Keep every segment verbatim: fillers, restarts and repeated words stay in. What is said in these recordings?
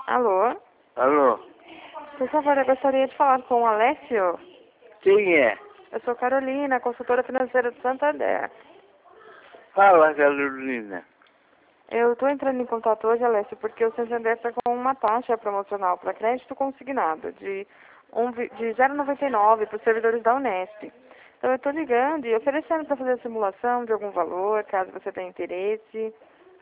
Alô? Alô? Por favor, eu gostaria de falar com o Alessio. Quem é? Eu sou Carolina, consultora financeira do Santander. Fala, Carolina. Eu estou entrando em contato hoje, Alessio, porque o Santander está com uma taxa promocional para crédito consignado de, um, de zero vírgula noventa e nove para os servidores da Unesp. Então eu estou ligando e oferecendo para fazer a simulação de algum valor, caso você tenha interesse.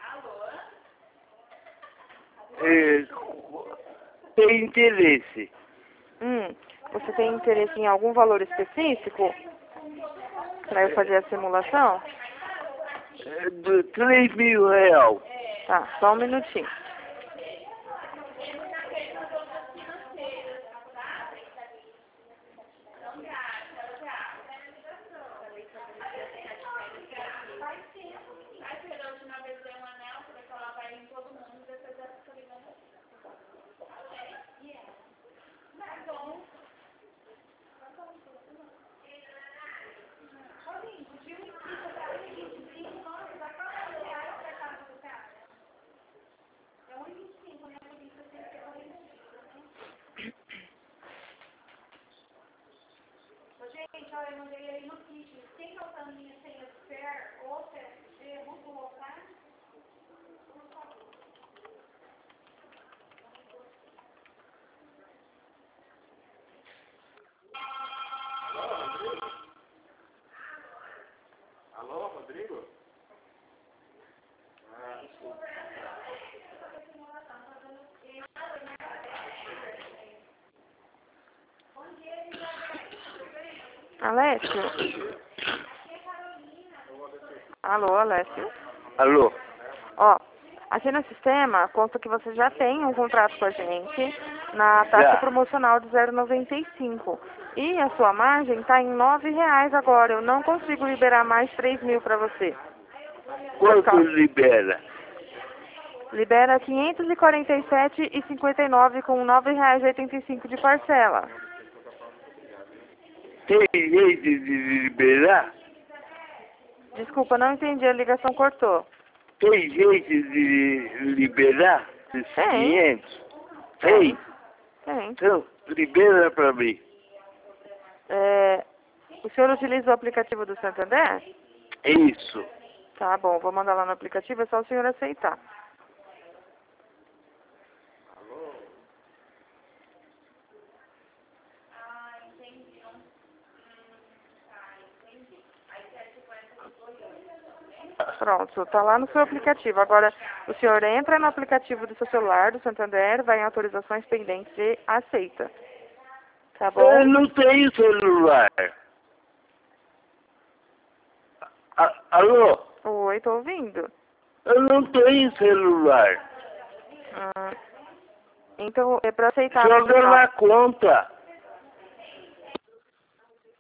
É, tem interesse? Hum, você tem interesse em algum valor específico para eu fazer a simulação? É, de três mil real. Tá, só um minutinho. Gente, olha, eu mandei aí no kit. Tem falta a minha senha de spare ou C S G? Vamos colocar? Por favor. Alô, Rodrigo? Ah, Alessio? Alô, Alessio? Alô? Ó, aqui no sistema consta que você já tem um contrato com a gente na taxa Já. promocional de zero vírgula noventa e cinco. E a sua margem está em nove reais agora. Eu não consigo liberar mais três mil para você. Quanto libera? Libera quinhentos e quarenta e sete reais e cinquenta e nove com nove reais e oitenta e cinco de parcela. Tem jeito de liberar? Desculpa, não entendi, a ligação cortou. Tem jeito de liberar esses Tem. quinhentos? Tem. Tem? Tem. Então, libera pra mim. É, o senhor utiliza o aplicativo do Santander? É isso. Tá bom, vou mandar lá no aplicativo, é só o senhor aceitar. Pronto, tá lá no seu aplicativo. Agora, o senhor entra no aplicativo do seu celular, do Santander, vai em autorizações pendentes e aceita. Tá bom? Eu não tenho celular. A- Alô? Oi, tô ouvindo. Eu não tenho celular. Ah, então, é pra aceitar... Joga na conta.